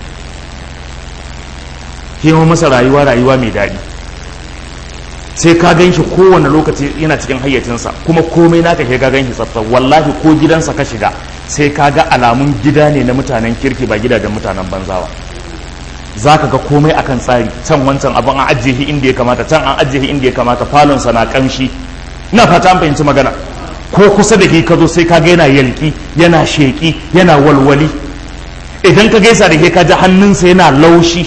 sai mun masa rayuwa rayuwa mai daɗi sai ka gan shi kowane lokaci yana cikin hayyacinsa kuma komai naka ke ka gan shi tsafta wallahi ko gidansa ka shiga sai ka ga alamun gida ne na mutanen kirki ba gidajen mutanen banzawa za ka ga komai akan tsari can wancan abin an ajiye shi inda ya kamata can an ajiye shi inda ya kamata falonsa na kamshi ina fata an fahimci magana ko kusa da ke ka zo sai ka ga yana yalki yana sheki yana walwali idan ka gaisa da ke ka ji hannunsa yana laushi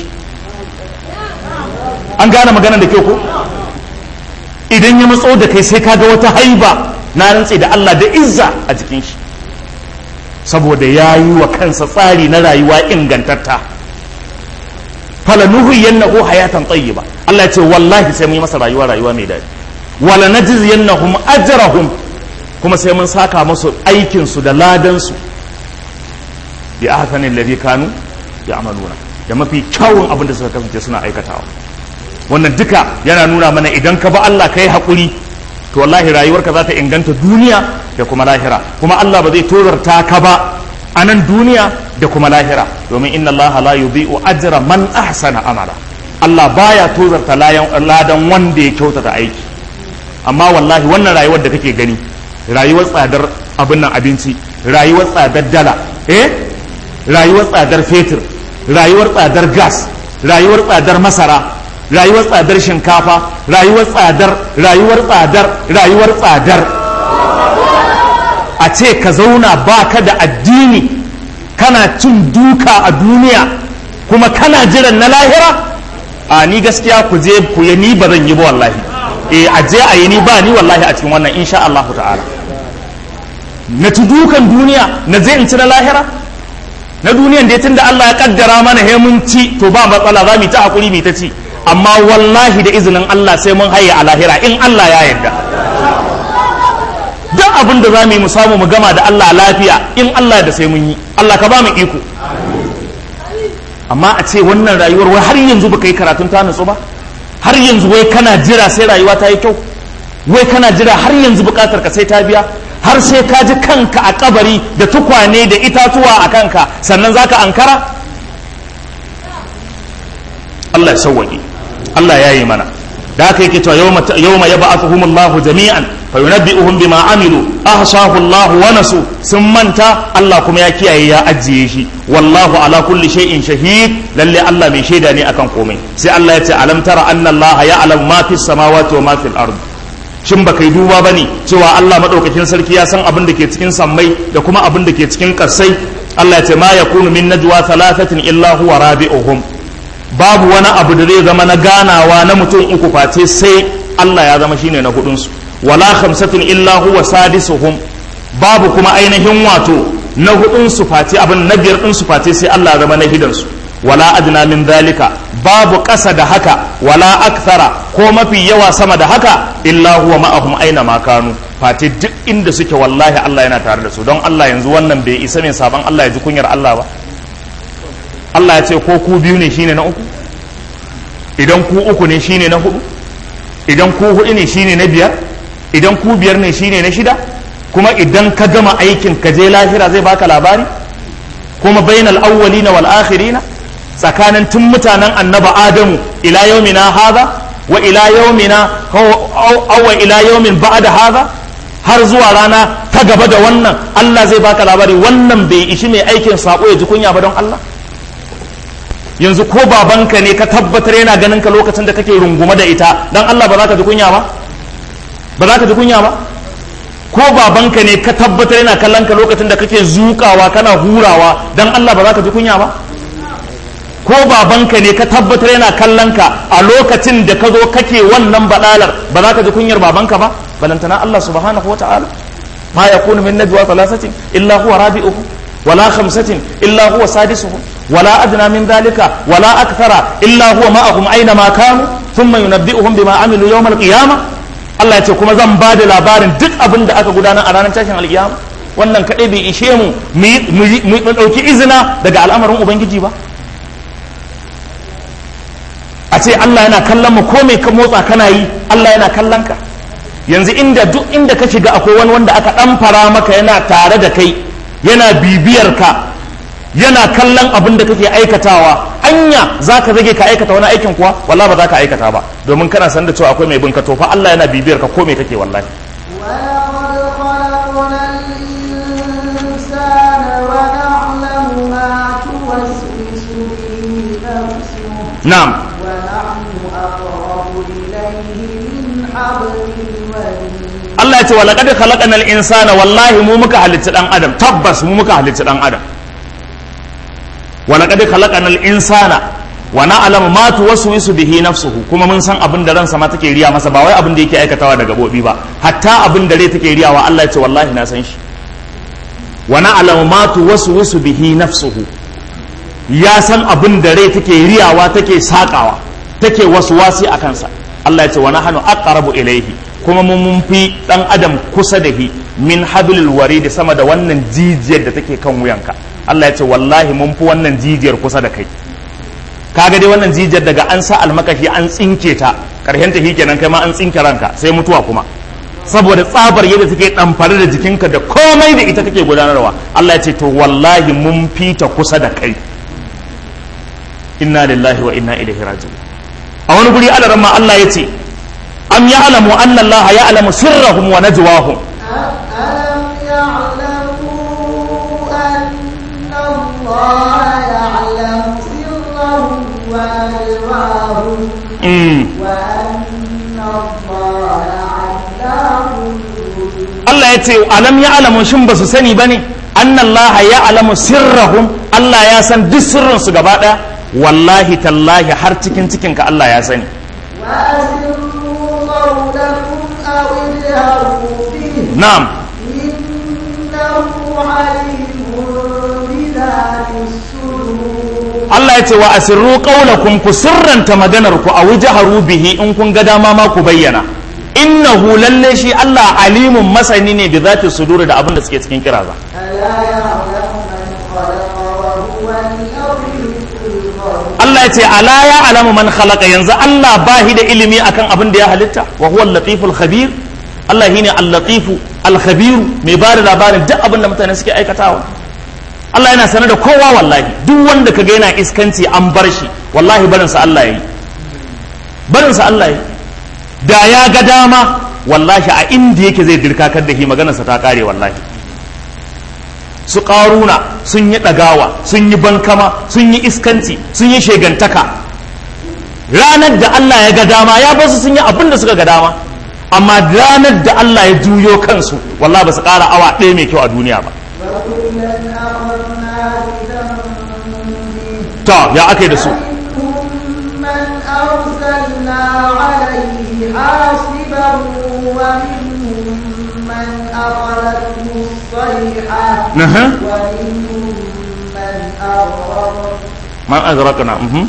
an gane magana da kyau ko idan ya matso da kai sai ka ga wata haiba na rantse da Allah da izza a jikin shi saboda ya yi wa kansa tsari na rayuwa ingantatta falanuhu yannahu hayatan tayyiba Allah ya ce wallahi sai mun yi masa rayuwa rayuwa mai daɗi wala najziyannahum ajrahum kuma sai mun saka musu aikin su da ladan su bi ahsani alladhi kanu ya'maluna da mafi kyawun abin da suka kasance suna aikatawa wannan duka yana nuna mana idan ka ba Allah kai hakuri to wallahi rayuwarka za ta inganta duniya da kuma lahira kuma Allah ba zai tozarta ka ba a nan duniya da kuma lahira domin inna Allah la yudhi'u ajra man ahsana amala Allah baya tozarta ladan wanda ya kyautata aiki amma wallahi wannan rayuwar da kake gani rayuwar tsadar abin nan abinci rayuwar tsadar dala eh rayuwar tsadar fetur rayuwar tsadar gas rayuwar tsadar masara rayuwar tsadar shinkafa rayuwar tsadar rayuwar tsadar rayuwar tsadar a ce ka zauna baka da addini kana cin duka a duniya kuma kana jiran na lahira a ni gaskiya ku je ku yi ni ba zan yi ba wallahi eh a je a yi ni ba ni wallahi a cikin wannan insha Allah ta'ala na ci dukan duniya na je in ci na lahira na duniyan da tunda Allah ya kaddara mana he mun ci to ba matsala za mu ta hakuri mu ta ci amma wallahi da izinin Allah sai mun haye a lahira in Allah ya yarda duk abin da za mu yi mu samu mu gama da Allah lafiya in Allah da sai mun yi Allah ka ba mu iko amma a ce wannan rayuwar wai har yanzu baka yi karatun ta nutsu ba har yanzu wai kana jira sai rayuwa ta yi kyau wai kana jira har yanzu bukatar ka sai ta biya har sai ka ji kanka a kabari da tukwane da itatuwa a kanka sannan zaka ankara Allah ya sauwaƙe Allah ya yi mana da haka yake cewa yawma yab'athuhum Allahu jami'an fa yunabbi'uhum bima amilu ahsahu Allahu wa nasu sun manta Allah kuma ya kiyaye ya ajiye shi wallahu ala kulli shay'in shahid lalle Allah mai shaida ne akan komai sai Allah ya ce alam tara anna Allah ya'lamu ma fis samawati wa ma fil ard shin baka yi duba bane cewa Allah madaukakin sarki ya san abin da ke cikin sammai da kuma abin da ke cikin kasai Allah ya ce ma yakunu min najwa thalathatin illa huwa rabi'uhum babu wani abu da zai zama na ganawa na mutum uku face sai Allah ya zama shine na hudunsu wala khamsatin illa huwa sadisuhum babu kuma ainihin wato na hudunsu face abin na biyar din su face sai Allah ya zama na hidansu wala adna min zalika babu ƙasa da haka wala akthara ko mafi yawa sama da haka illa huwa ma'ahum aina ma kanu face duk inda suke wallahi Allah yana tare da su don Allah yanzu wannan bai isa mai saban Allah ya ji kunyar Allah ba Allah ya ce ko ku biyu ne shine na uku idan ku uku ne shine na hudu idan ku hudu ne shine na biyar idan ku biyar ne shine na shida kuma idan ka gama aikin ka je lahira zai baka labari kuma bainal awwalina wal akhirina tsakanin tun mutanen annaba adamu ila yaumina hadha wa ila yaumina aw ila yaumin ba'da hadha har zuwa rana ta gaba da wannan Allah zai baka labari wannan bai ishi mai aikin sako ya ji kunya ba don Allah yanzu ko babanka ne ka tabbatar yana ganin ka lokacin da kake rungume da ita dan Allah ba za ka ji kunya ba ba za ka ji kunya ba ko babanka ne ka tabbatar yana kallon ka lokacin da kake zukawa kana hurawa dan Allah ba za ka ji kunya ba ko babanka ne ka tabbatar yana kallon ka a lokacin da ka zo kake wannan badalar ba za ka ji kunyar babanka ba balantana Allah subhanahu wataala ma yakunu min najwa thalathatin illa huwa rabi'uhum wala khamsatin illa huwa sadisuhum ولا أدنى من ذلك ولا أكثر إلا هو معهم أينما كانوا ثم ينبئهم بما عملوا يوم القيامة Allah ya ce kuma zan ba da labarin duk abin da aka gudanar a ranar tashin alkiyama wannan kaɗai bai ishe mu mu ɗauki izina daga al'amarin ubangiji ba a ce Allah yana kallon mu ko mai ka motsa kana yi Allah yana kallon ka yanzu inda duk inda ka shiga akwai wani wanda aka dan fara maka yana tare da kai yana bibiyar ka yana kallon abin da kake aikatawa, anya za ka zage ka aikata wani aikin kuwa? Wallahi ba za ka aikata ba, domin kana san da cewa akwai mai bin ka, to fa Allah yana bibiyar ka ko me kake wallahi. Na'am. Allah ya ce wa laqad khalaqnal insana, wallahi mu muka halicci dan adam, tabbas mu muka halicci dan adam. Wa laqad khalaqnal insana wa na'lamu ma tuwaswisu bihi nafsuhu, kuma mun san abin da ransa ma take riya masa, ba wai abin da yake aikatawa da gabobi ba, hatta abin da rai take riyawa Allah ya ce wallahi na san shi. Wa na'lamu ma tuwaswisu bihi nafsuhu, ya san abin da rai take riyawa, take sakawa, take waswasi a kansa. Allah ya ce wa nahnu aqrabu ilayhi, kuma mun mun fi dan adam kusa da shi min hablil warid, sama da wannan jijiyar da take kan wuyanka. Allah ya ce wallahi mun fi wannan jijiyar kusa da kai. Kaga dai wannan jijiyar daga an sa almakashi an tsinke ta, karshen ta kenan kai ma an tsinke ranka, sai mutuwa kuma, saboda tsabar yadda take damfare da jikinka da komai da ita take gudanarwa. Allah ya ce to wallahi mun fi ta kusa da kai. Inna lillahi wa inna ilaihi raji'un. A wani guri Allah ramma Allah ya ce am ya'lamu anna Allah ya'lamu sirrahum wa najwahum. ألم يعلموا أن الله يعلم سرهم ونجواهم وأن الله علام الغيوب. Allah ya ce alam ya'lamu, shin ba su sani bane anna Allah ya'lamu sirrahum, Allah ya san duk sirrin su gaba daya. Wallahi tallahi har cikin cikinka Allah ya sani. Na'am. Allah ya ce wa asirru qawlakum, ku sirranta maganar ku a wajharu bihi, in kun ga dama ma ku bayyana. Innahu lalle shi Allah alimun masani ne bi zati sudur, da abin da suke cikin kiraza. Allah ya ce ala ya alamu man khalaqa, yanzu Allah ba shi da ilimi akan abin da ya halitta, wa huwa al-latiful khabir. Allah shine al-latifu al-khabir, mai ba da labarin duk abin da mutane suke aikatawa. Allah yana sanar da kowa wallahi, duk wanda kaga yana iskanci an bar shi, wallahi barin sa Allah yayi, barin sa Allah yayi. Da ya ga dama wallahi a inda yake zai dirkakar da shi, maganar sa ta kare wallahi. Su ƙaruna sun yi ɗagawa, sun yi bankama, sun yi iskanci, sun yi shegantaka. Ranar da Allah ya ga dama ya basu sun yi abin da suka ga dama, amma ranar da Allah ya juyo kansu wallahi ba su ƙara awa ɗaya mai kyau a duniya ba. Ta ya aka yi da su? نعم. ومنهم من أغرق ما أغرقنا ومنهم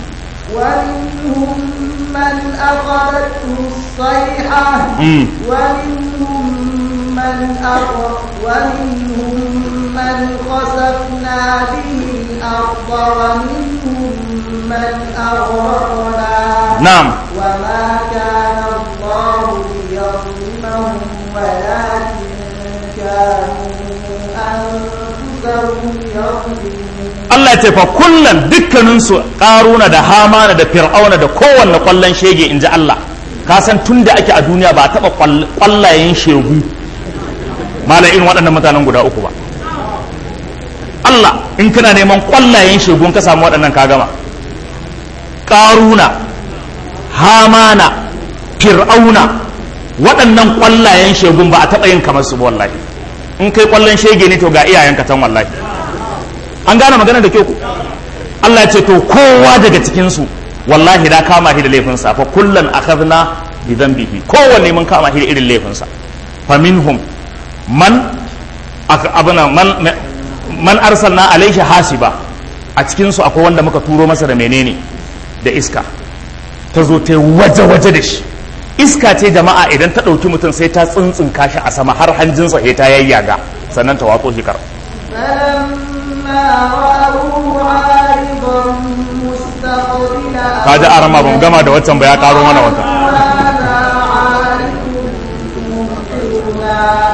من أخذته الصيحة ومنهم من أغرق ومنهم من خسفنا به الأرض ومنهم من أغرقنا. نعم. وما كان الله ليظلمهم ولكن كانوا Allah ce fa kullum dukkaninsu ƙaruna da hamana da fir'auna da kowanne ƙwallon shege in ji Allah. Ka san tun da ake a duniya ba a taɓa ƙwallayen shegu malam irin waɗannan mutanen guda uku ba. Allah in kana neman ƙwallayen shegu ka samu waɗannan ka gama. Ƙaruna, hamana, fir'auna, waɗannan ƙwallayen shegun ba a taɓa yin kamar su ba wallahi. In kai kwallon shege ne to ga iyayenka tan wallahi. An gane magana da kyau ku. Allah ya ce to kowa daga cikin su wallahi da kama shi da laifin sa, fa kullan akhadna bi dhanbihi, kowanne mun kama shi da irin laifin sa. Fa minhum man abana man man arsalna alaihi hasiba, a cikin su akwai wanda muka turo masa da menene, da iska ta zo ta waje waje da shi. Iska ce jama'a idan ta ɗauki mutum sai ta tsuntsunka shi a sama har hanjinsa sai ta yayyaga sannan ta watso shi kar. Kaji arama ban gama da waccan ba ya karo mana wata.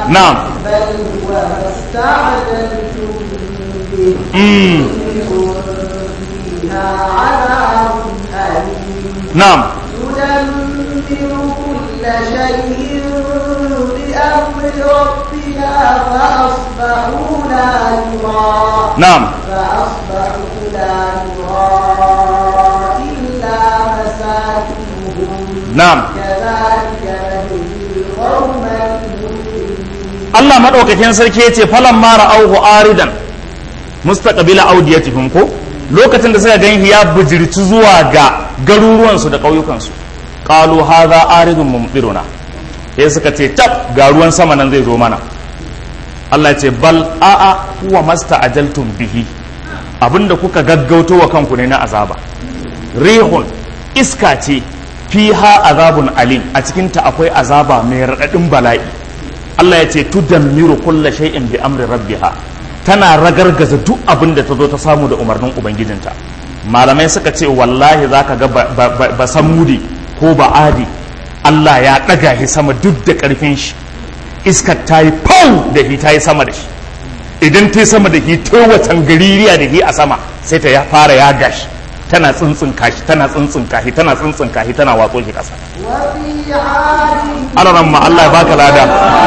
na'am بل هو ما استعجلتم به mm. فيها عذاب أليم na'am تدمر كل شيء بأمر ربها فأصبحوا لا يرى na'am فأصبحوا لا يرى إلا مساكنهم na'am كذلك نجزي القوم المجرمين. Allah madaukakin sarki yace falan mara auhu aridan mustaqbila audiyatihim ko lokacin da suka ganhi ya bujirci zuwa ga garuruwansu da ƙauyukansu qalu hadha aridun mumtiruna sai suka ce tab ga ruwan sama nan zai zo mana Allah ce bal a'a huwa masta'ajaltum bihi abinda kuka gaggauto wa kanku ne na azaba rihun iska ce fiha azabun alim a cikin ta akwai azaba mai radadin bala'i Allah ya ce tudammiru kulla shay'in bi amri rabbiha tana ragargaza duk abin da ta zo ta samu da umarnin ubangijinta malamai suka ce wallahi zaka ga ba samudi ko ba adi Allah ya daga shi sama duk da karfin shi iskar ta yi pau da shi ta yi sama da shi idan ta yi sama da shi ta watan gaririya da shi a sama sai ta ya fara ya gashi tana tsuntsun kashi tana tsuntsun kashi tana tsuntsun kashi tana watso shi kasa وفي عاد alaran ma Allah ya baka lada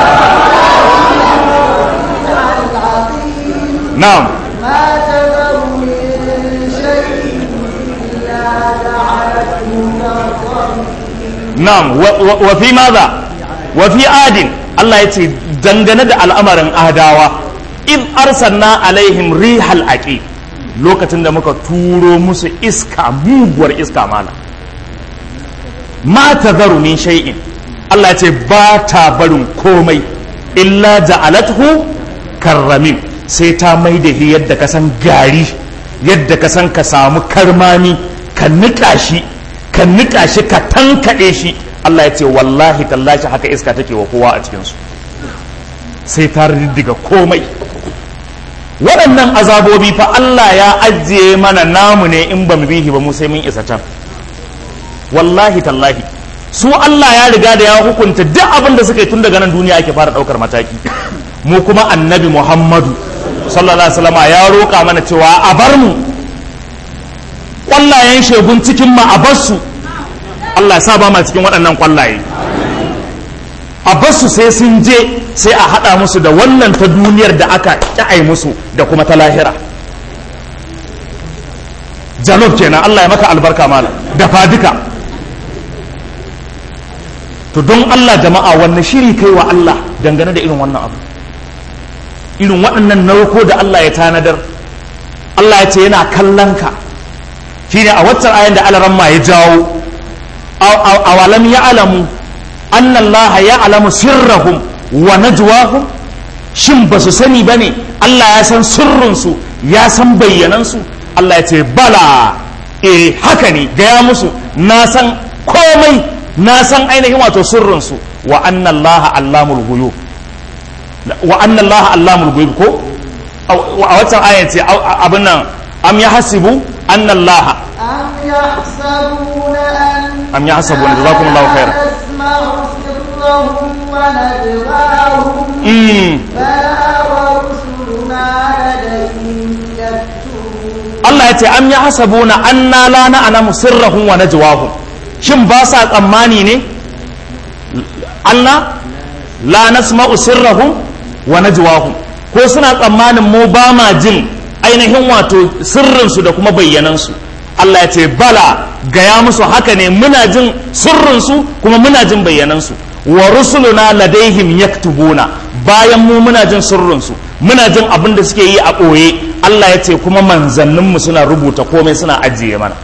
العظيم na'am ما تذر من شيء إلا جعلته كالصريم. na'am wa fi maza wa fi adin Allah ya ce dangane da al'amarin adawa in arsalna alaihim rihal aqi lokacin da muka turo musu iska muguwar iska mana ma tazaru min shay'in Allah ya ce ba ta barin komai illa ja'alathu karramin sai ta mai da shi yadda ka san gari yadda ka san ka samu karmami ka nika shi ka nika shi ka tankade shi Allah ya ce wallahi tallashi haka iska take wa kowa a cikinsu sai ta riddiga komai waɗannan azabobi fa Allah ya ajiye mana namu ne in ba mu bihi ba mu sai mun isa can wallahi tallahi su Allah ya riga da ya hukunta duk abin da suka yi tun daga nan duniya ake fara ɗaukar mataki mu kuma annabi Muhammadu sallallahu alaihi wasallam ya roƙa mana cewa a bar mu ƙwallayen shegun cikin ma a bar su Allah ya sa ba ma cikin waɗannan ƙwallaye a bar su sai sun je sai a haɗa musu da wannan ta duniyar da aka ƙya'ai musu da kuma ta lahira jalob kenan Allah ya maka albarka mala da fadika to don Allah jama'a wannan shiri kai wa Allah dangane da irin wannan abu irin waɗannan narko da Allah ya tanadar Allah ya ce yana kallon ka shine a waccan ayan da alaramma ya jawo awalam ya'lamu anna Allah ya'lamu sirrahum wa najwahum shin ba su sani bane Allah ya san sirrinsu ya san bayyanansu Allah ya ce bala eh haka ne gaya musu na san komai na san ainihin wato sirrinsu wa anna Allah allamul ghuyub wa anna Allah allamul ghuyub ko a waccan ayan ce abin nan am yahsibu anna Allah أم يحسبون أن am yahsabuna jazakumullahu khairan سرهم ونجواهم mm. بلى ورسلنا لديهم يكتبون. Allah ya ce am ya hasabuna anna la na'lamu sirrahum wa najwahum shin ba sa tsammani ne Allah la nasma'u sirrahum wa najwahum ko suna tsammanin mu ba ma jin ainihin wato sirrinsu da kuma bayyanansu Allah ya ce bala gaya musu haka ne muna jin sirrinsu kuma muna jin bayyanansu wa rusuluna ladaihim yaktubuna bayan mu muna jin sirrinsu muna jin abin da suke yi a ɓoye Allah ya ce kuma manzanninmu suna rubuta komai suna ajiye mana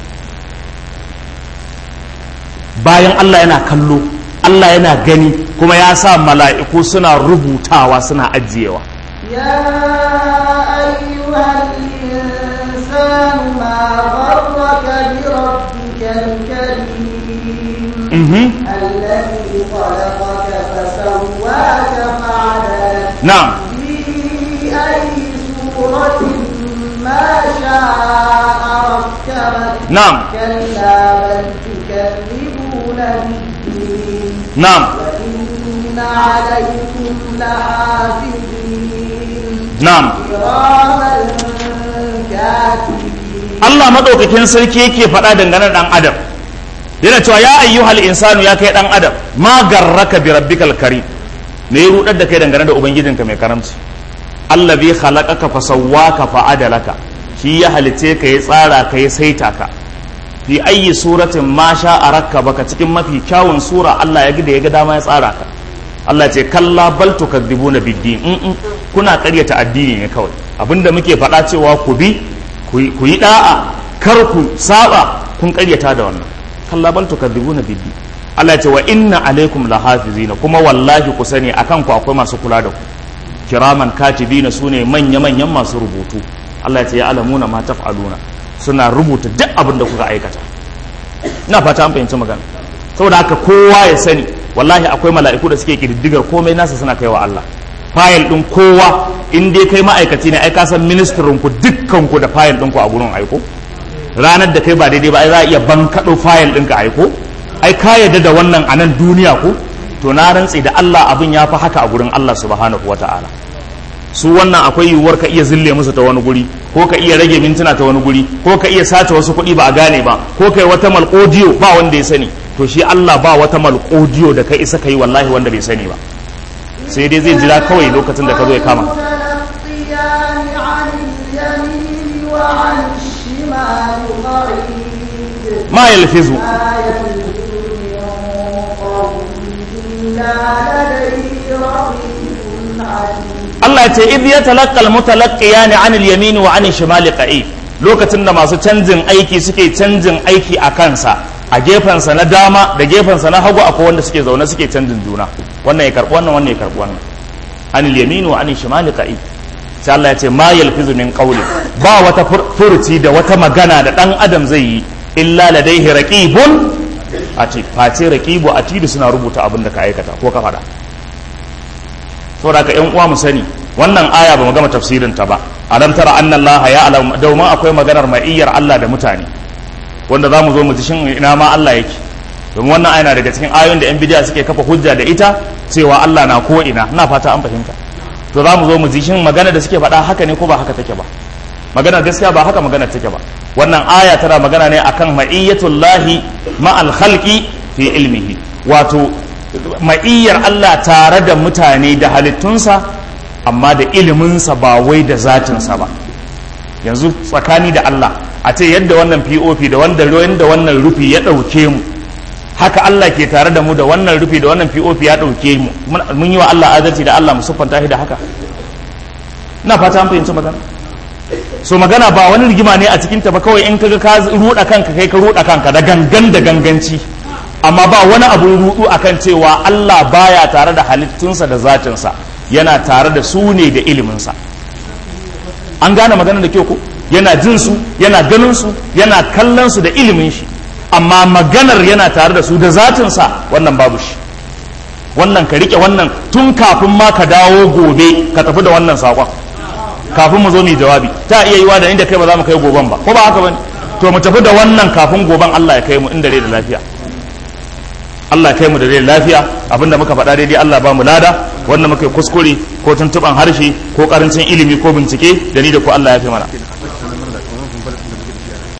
bayan Allah yana kallo Allah yana gani kuma ya sa mala'iku suna rubutawa suna ajiyewa يا أيها الإنسان ما غرك بربك الكريم mhm الذي خلقك فسواك فعدلك na'am في أي صورة ما شاء ركبك na'am كلا بل تكذبون بالدين na'am وإن عليكم لحافظين na'am كراما كاتبين Allah madaukakin sarki yake faɗa dangane da dan adam yana cewa ya ayyuhal insanu ya kai dan adam ma garraka bi rabbikal karim me ya rudar da kai dangane da ubangijinka mai karamci allazi khalaqaka fa sawwaka fa adalaka shi ya halice ka ya tsara ka ya saita ka fi ayyi suratin ma sha arakka baka cikin mafi kyawun sura Allah ya gida ya ga dama ya tsara ka Allah ce kalla bal tukadzibuna biddin in kuna ƙaryata addini ne kawai abinda muke faɗa cewa ku bi ku yi da'a kar ku saba kun ƙaryata da wannan kalla bal tukadzibuna biddin Allah ce wa inna alaikum lahafizina kuma wallahi ku sani akan ku akwai masu kula da ku kiraman katibina sune manya manyan masu rubutu Allah ya ce ya alamuna ma taf'aluna suna rubuta duk abin da kuka aikata ina fata an fahimci magana saboda haka kowa ya sani wallahi akwai mala'iku da suke kididdigar komai nasa suna kaiwa Allah fayil din kowa in dai kai ma'aikaci ne ai ka san ministrin ku dukkan ku da fayil din ku a gurin aiko ranar da kai ba daidai ba ai za a iya bankado fayil din ka aiko ai ka yarda da wannan a nan duniya ko to na rantsi da Allah abin ya fi haka a gurin Allah subhanahu wataala su wannan akwai yiwuwar ka iya zille musu ta wani guri ko ka iya rage mintuna ta wani guri ko ka iya sace wasu kuɗi ba a gane ba ko kai wata malƙodiyo ba wanda ya sani to shi Allah ba wata malƙodiyo da ka isa kai wallahi wanda bai sani ba sai dai zai jira kawai lokacin da ka zo ya kama ma yalfizu Allah ya ce idh yatalaqqal mutalaqqiyani 'anil yamini wa 'anil shimali qa'id lokacin da masu canjin aiki suke canjin aiki a kansa a gefensa na dama da gefensa na hagu akwai wanda suke zaune suke canjin juna wannan ya karbi wannan wannan ya karbi wannan 'anil yamini wa 'anil shimali qa'id sai Allah ya ce ma yalfizu min qawli ba wata furuci da wata magana da dan adam zai yi illa ladaihi raqibun ati face raqibu atidu suna rubuta abin da ka aikata ko ka faɗa saboda ka yan uwa mu sani wannan aya ba mu gama tafsirin ta ba alam tara anna allaha ya'lam domin akwai maganar ma'iyyar Allah da mutane wanda za mu zo mu ji shin ina ma Allah yake domin wannan aya na daga cikin ayoyin da yan bidiya suke kafa hujja da ita cewa Allah na ko ina ina fata an fahimta to za mu zo mu ji shin magana da suke faɗa haka ne ko ba haka take ba magana gaskiya ba haka magana take ba wannan aya tana magana ne akan ma'iyyatullahi ma'al khalqi fi ilmihi wato ma'iyyar Allah tare da mutane da halittunsa amma da iliminsa ba wai da zatinsa ba yanzu tsakani da Allah a ce yadda wannan P O P da wanda da wannan rufi ya ɗauke mu haka Allah ke tare da mu da wannan rufi da wannan P O P ya ɗauke mu mun yi wa Allah adalci da Allah mu siffanta shi da haka ina fata an fahimci magana so magana ba wani rigima ne a cikinta ba kawai in kaga ka ruɗa kanka kai ka ruɗa kanka da gangan da ganganci amma ba wani abu rudu akan cewa Allah baya tare da halittunsa da zatinsa yana tare da su ne da iliminsa an gane magana da kyau ko yana jin su yana ganin su yana kallon su da ilimin shi amma maganar yana tare da su da zatinsa wannan babu shi wannan ka rike wannan tun kafin ma ka dawo gobe ka tafi da wannan sakon kafin mu zo mu jawabi ta iya yiwa da inda kai ba za mu kai goben ba ko ba haka bane to mu tafi da wannan kafin goben Allah ya kai mu inda rai da lafiya Allah kai mu da rai lafiya abinda muka faɗa daidai Allah ba mu lada wanda muka kuskure ko tuntuban harshe ko karancin ilimi ko bincike da ni da ku Allah ya fi mana